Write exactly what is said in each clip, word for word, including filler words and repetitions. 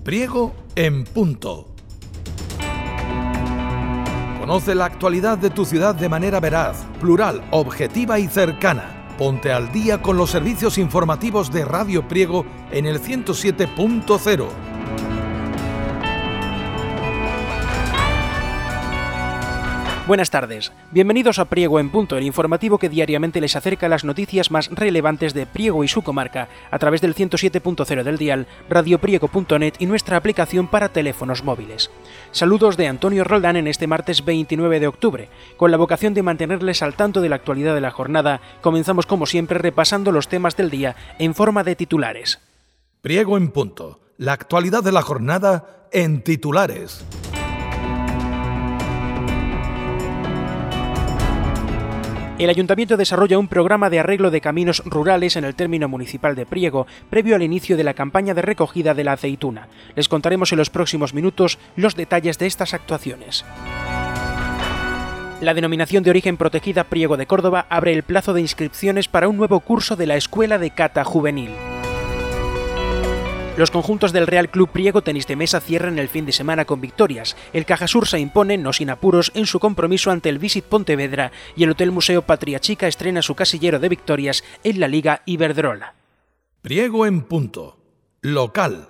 Priego en punto. Conoce la actualidad de tu ciudad de manera veraz, plural, objetiva y cercana. Ponte al día con los servicios informativos de Radio Priego en el ciento siete punto cero. Buenas tardes, bienvenidos a Priego en Punto, el informativo que diariamente les acerca las noticias más relevantes de Priego y su comarca a través del ciento siete punto cero del dial, radiopriego punto net y nuestra aplicación para teléfonos móviles. Saludos de Antonio Roldán en este martes veintinueve de octubre. Con la vocación de mantenerles al tanto de la actualidad de la jornada, comenzamos como siempre repasando los temas del día en forma de titulares. Priego en Punto, la actualidad de la jornada en titulares. El Ayuntamiento desarrolla un programa de arreglo de caminos rurales en el término municipal de Priego, previo al inicio de la campaña de recogida de la aceituna. Les contaremos en los próximos minutos los detalles de estas actuaciones. La denominación de origen protegida Priego de Córdoba abre el plazo de inscripciones para un nuevo curso de la Escuela de Cata Juvenil. Los conjuntos del Real Club Priego Tenis de Mesa cierran el fin de semana con victorias. El Cajasur se impone, no sin apuros, en su compromiso ante el Visit Pontevedra y el Hotel Museo Patria Chica estrena su casillero de victorias en la Liga Iberdrola. Priego en Punto, local.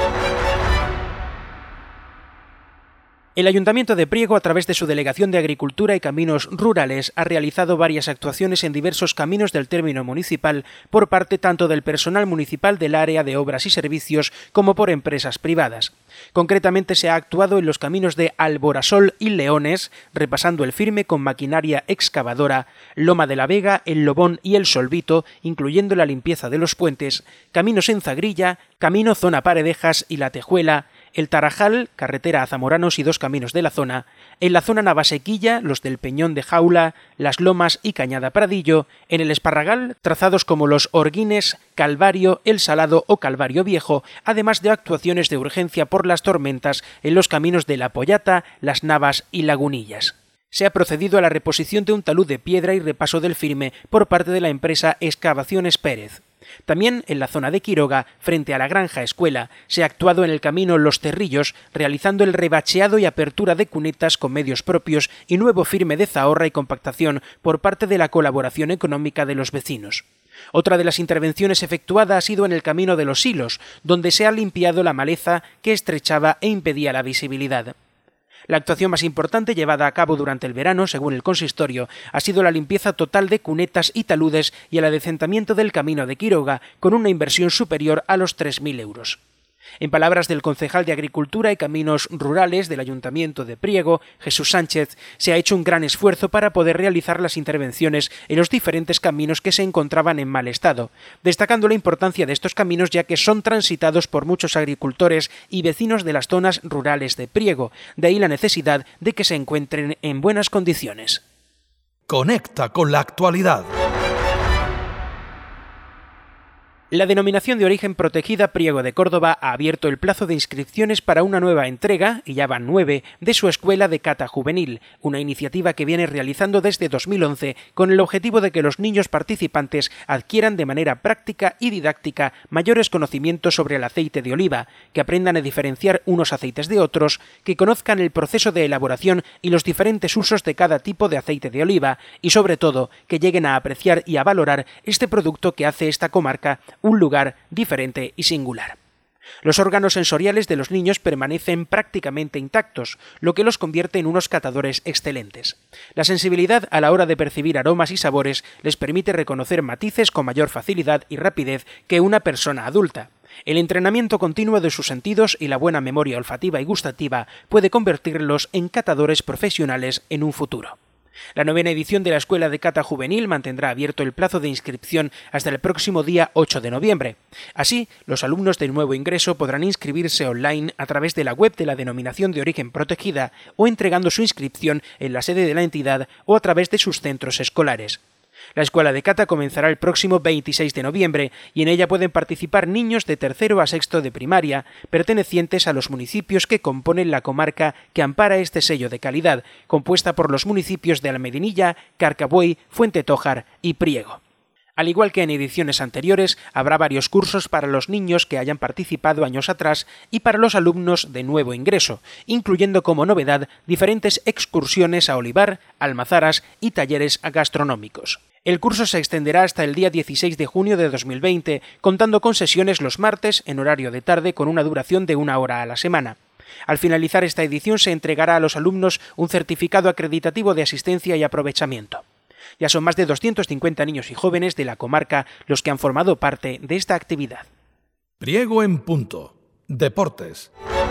El Ayuntamiento de Priego, a través de su Delegación de Agricultura y Caminos Rurales, ha realizado varias actuaciones en diversos caminos del término municipal por parte tanto del personal municipal del área de obras y servicios como por empresas privadas. Concretamente se ha actuado en los caminos de Alborasol y Leones, repasando el firme con maquinaria excavadora, Loma de la Vega, El Lobón y El Solvito, incluyendo la limpieza de los puentes, caminos en Zagrilla, camino Zona Paredejas y La Tejuela, el Tarajal, carretera a Zamoranos y dos caminos de la zona, en la zona Navasequilla, los del Peñón de Jaula, Las Lomas y Cañada Pradillo, en el Esparragal, trazados como los Orguines, Calvario, El Salado o Calvario Viejo, además de actuaciones de urgencia por las tormentas en los caminos de La Pollata, Las Navas y Lagunillas. Se ha procedido a la reposición de un talud de piedra y repaso del firme por parte de la empresa Excavaciones Pérez. También en la zona de Quiroga, frente a la Granja Escuela, se ha actuado en el camino Los Cerrillos, realizando el rebacheado y apertura de cunetas con medios propios y nuevo firme de zahorra y compactación por parte de la colaboración económica de los vecinos. Otra de las intervenciones efectuada ha sido en el camino de los Hilos, donde se ha limpiado la maleza que estrechaba e impedía la visibilidad. La actuación más importante llevada a cabo durante el verano, según el consistorio, ha sido la limpieza total de cunetas y taludes y el adecentamiento del camino de Quiroga, con una inversión superior a los tres mil euros. En palabras del concejal de Agricultura y Caminos Rurales del Ayuntamiento de Priego, Jesús Sánchez, se ha hecho un gran esfuerzo para poder realizar las intervenciones en los diferentes caminos que se encontraban en mal estado, destacando la importancia de estos caminos ya que son transitados por muchos agricultores y vecinos de las zonas rurales de Priego, de ahí la necesidad de que se encuentren en buenas condiciones. Conecta con la actualidad. La denominación de origen protegida Priego de Córdoba ha abierto el plazo de inscripciones para una nueva entrega, y ya van nueve, de su Escuela de Cata Juvenil, una iniciativa que viene realizando desde dos mil once con el objetivo de que los niños participantes adquieran de manera práctica y didáctica mayores conocimientos sobre el aceite de oliva, que aprendan a diferenciar unos aceites de otros, que conozcan el proceso de elaboración y los diferentes usos de cada tipo de aceite de oliva, y sobre todo, que lleguen a apreciar y a valorar este producto que hace esta comarca un lugar diferente y singular. Los órganos sensoriales de los niños permanecen prácticamente intactos, lo que los convierte en unos catadores excelentes. La sensibilidad a la hora de percibir aromas y sabores les permite reconocer matices con mayor facilidad y rapidez que una persona adulta. El entrenamiento continuo de sus sentidos y la buena memoria olfativa y gustativa puede convertirlos en catadores profesionales en un futuro. La novena edición de la Escuela de Cata Juvenil mantendrá abierto el plazo de inscripción hasta el próximo día ocho de noviembre. Así, los alumnos del nuevo ingreso podrán inscribirse online a través de la web de la denominación de origen protegida o entregando su inscripción en la sede de la entidad o a través de sus centros escolares. La Escuela de Cata comenzará el próximo veintiséis de noviembre y en ella pueden participar niños de tercero a sexto de primaria, pertenecientes a los municipios que componen la comarca que ampara este sello de calidad, compuesta por los municipios de Almedinilla, Carcabuey, Fuentetójar y Priego. Al igual que en ediciones anteriores, habrá varios cursos para los niños que hayan participado años atrás y para los alumnos de nuevo ingreso, incluyendo como novedad diferentes excursiones a olivar, almazaras y talleres gastronómicos. El curso se extenderá hasta el día dieciséis de junio de dos mil veinte, contando con sesiones los martes en horario de tarde con una duración de una hora a la semana. Al finalizar esta edición se entregará a los alumnos un certificado acreditativo de asistencia y aprovechamiento. Ya son más de doscientos cincuenta niños y jóvenes de la comarca los que han formado parte de esta actividad. Priego en punto. Deportes.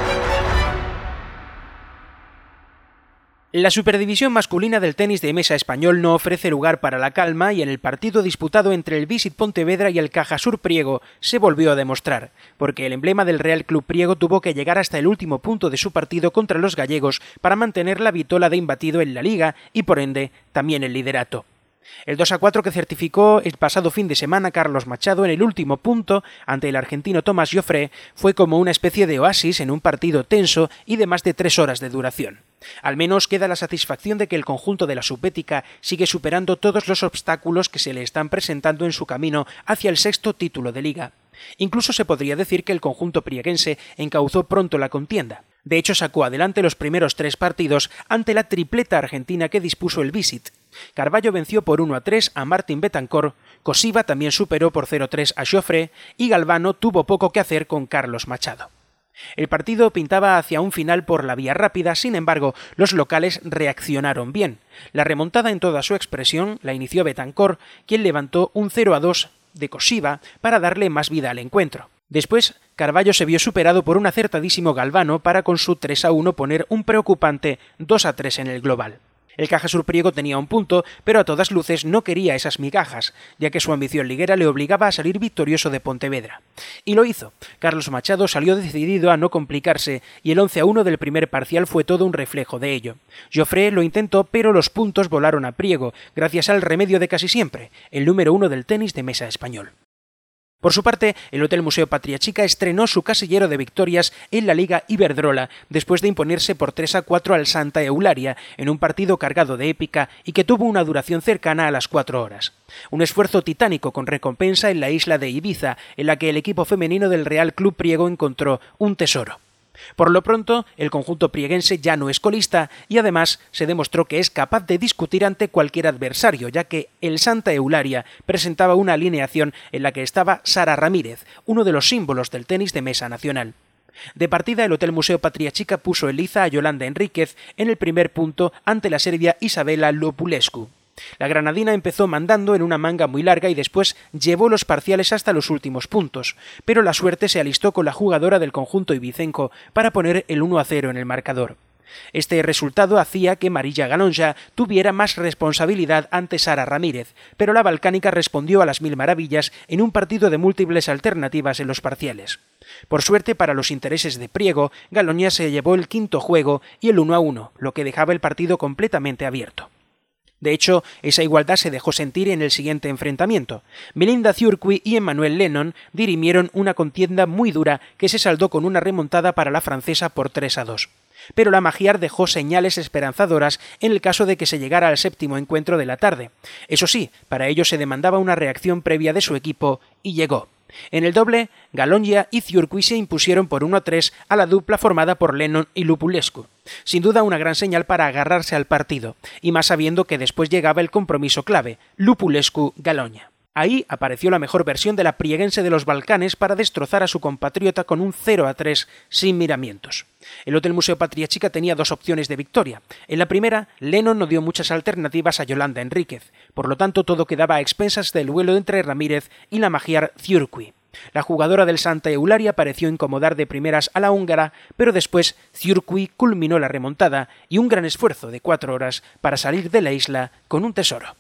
La Superdivisión masculina del tenis de mesa español no ofrece lugar para la calma y en el partido disputado entre el Visit Pontevedra y el Cajasur Priego se volvió a demostrar, porque el emblema del Real Club Priego tuvo que llegar hasta el último punto de su partido contra los gallegos para mantener la vitola de imbatido en la liga y por ende también el liderato. El dos a cuatro que certificó el pasado fin de semana Carlos Machado en el último punto ante el argentino Tomás Joffre fue como una especie de oasis en un partido tenso y de más de tres horas de duración. Al menos queda la satisfacción de que el conjunto de la Subbética sigue superando todos los obstáculos que se le están presentando en su camino hacia el sexto título de liga. Incluso se podría decir que el conjunto prieguense encauzó pronto la contienda. De hecho, sacó adelante los primeros tres partidos ante la tripleta argentina que dispuso el Visit. Carballo venció por uno a tres a Martín Betancourt, Cosiva también superó por cero a tres a Joffre y Galvano tuvo poco que hacer con Carlos Machado. El partido pintaba hacia un final por la vía rápida, sin embargo, los locales reaccionaron bien. La remontada en toda su expresión la inició Betancourt, quien levantó un cero a dos de Cosiva para darle más vida al encuentro. Después, Carballo se vio superado por un acertadísimo Galvano para con su tres a uno poner un preocupante dos a tres en el global. El Cajasur Priego tenía un punto, pero a todas luces no quería esas migajas, ya que su ambición liguera le obligaba a salir victorioso de Pontevedra. Y lo hizo. Carlos Machado salió decidido a no complicarse, y el once a uno del primer parcial fue todo un reflejo de ello. Joffre lo intentó, pero los puntos volaron a Priego, gracias al remedio de casi siempre, el número uno del tenis de mesa español. Por su parte, el Hotel Museo Patria Chica estrenó su casillero de victorias en la Liga Iberdrola después de imponerse por tres a cuatro al Santa Eulalia en un partido cargado de épica y que tuvo una duración cercana a las cuatro horas. Un esfuerzo titánico con recompensa en la isla de Ibiza, en la que el equipo femenino del Real Club Priego encontró un tesoro. Por lo pronto, el conjunto prieguense ya no es colista y además se demostró que es capaz de discutir ante cualquier adversario, ya que el Santa Eulalia presentaba una alineación en la que estaba Sara Ramírez, uno de los símbolos del tenis de mesa nacional. De partida, el Hotel Museo Patria Chica puso en liza a Yolanda Enríquez en el primer punto ante la serbia Isabela Lopulescu. La granadina empezó mandando en una manga muy larga y después llevó los parciales hasta los últimos puntos, pero la suerte se alistó con la jugadora del conjunto ibicenco para poner el uno a cero en el marcador. Este resultado hacía que Marilla Galonja tuviera más responsabilidad ante Sara Ramírez, pero la balcánica respondió a las mil maravillas en un partido de múltiples alternativas en los parciales. Por suerte para los intereses de Priego, Galonja se llevó el quinto juego y el uno a uno, lo que dejaba el partido completamente abierto. De hecho, esa igualdad se dejó sentir en el siguiente enfrentamiento. Melinda Ciurqui y Emmanuel Lennon dirimieron una contienda muy dura que se saldó con una remontada para la francesa por tres a dos. Pero la Magiar dejó señales esperanzadoras en el caso de que se llegara al séptimo encuentro de la tarde. Eso sí, para ello se demandaba una reacción previa de su equipo, y llegó. En el doble, Galonja y Ciurqui se impusieron por uno a tres a la dupla formada por Lennon y Lupulescu. Sin duda una gran señal para agarrarse al partido, y más sabiendo que después llegaba el compromiso clave, Lupulescu-Galonja. Ahí apareció la mejor versión de la prieguense de los Balcanes para destrozar a su compatriota con un cero a tres sin miramientos. El Hotel Museo Patria Chica tenía dos opciones de victoria. En la primera, Lennon no dio muchas alternativas a Yolanda Enríquez, por lo tanto todo quedaba a expensas del duelo entre Ramírez y la Magiar Ciurqui. La jugadora del Santa Eulalia pareció incomodar de primeras a la húngara, pero después Ciurqui culminó la remontada y un gran esfuerzo de cuatro horas para salir de la isla con un tesoro.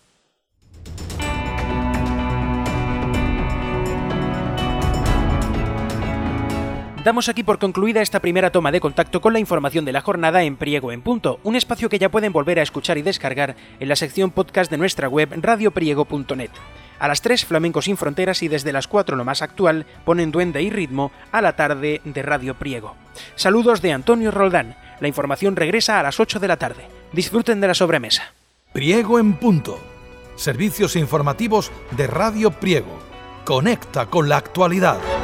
Damos aquí por concluida esta primera toma de contacto con la información de la jornada en Priego en Punto, un espacio que ya pueden volver a escuchar y descargar en la sección podcast de nuestra web radio priego punto net. A las tres, Flamenco sin Fronteras, y desde las cuatro lo más actual, ponen duende y ritmo a la tarde de Radio Priego. Saludos de Antonio Roldán. La información regresa a las ocho de la tarde. Disfruten de la sobremesa. Priego en Punto. Servicios informativos de Radio Priego. Conecta con la actualidad.